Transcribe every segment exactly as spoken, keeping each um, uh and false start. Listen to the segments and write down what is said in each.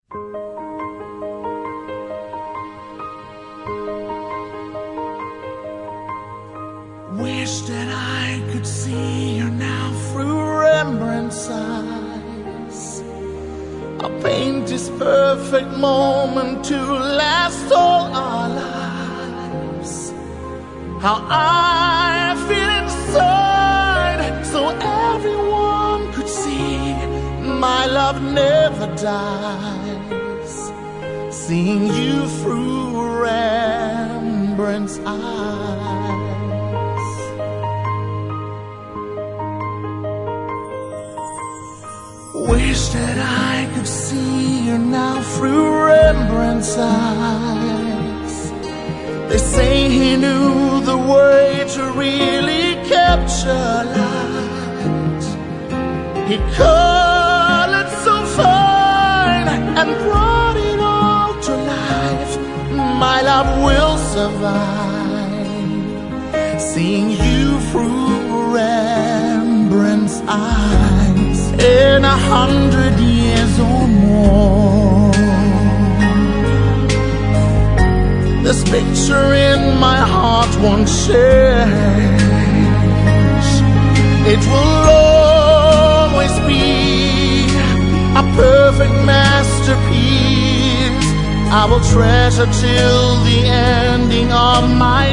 Wish that I could see you now through Rembrandt's eyes. I paint this perfect moment to last all our lives. How I feel inside, so everyone could see my love never dies. Seeing you through Rembrandt's eyes. Wish that I could see you now through Rembrandt's eyes. They say he knew the way to really capture light. He colored so fine and brought it all to life. My love will survive, seeing you through Rembrandt's eyes. In a hundred years or more, this picture in my heart won't change. It will always be a perfect masterpiece. I will treasure till the ending of my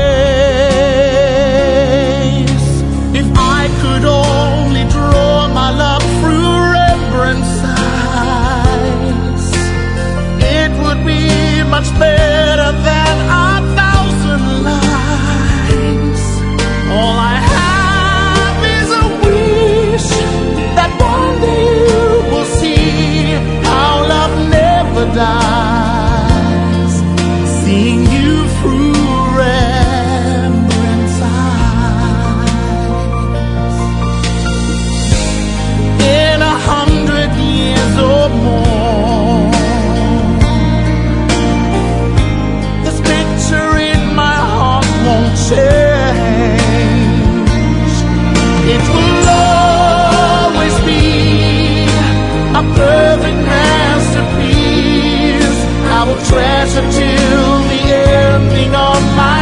days. If I could only draw my love through Rembrandt's eyes, it would be much better than a thousand lines. All I have is a wish that one day you will see how love never dies. Seeing you through Rembrandt's eyes. In a hundred years or more, this picture in my heart won't change. It will always be a perfect masterpiece. I will treasure till the ending of my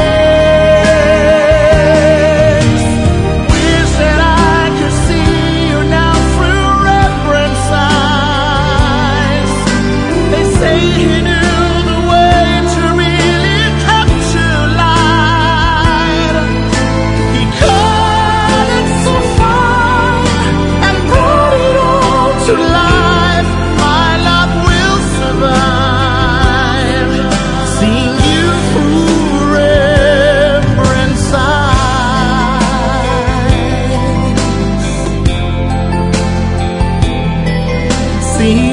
days. Wish that I could see you now through Rembrandt's eyes. They say he knew the way to really capture light. He colored so fine and brought it all to life. My love will survive, seeing you through Rembrandt's eyes. Seeing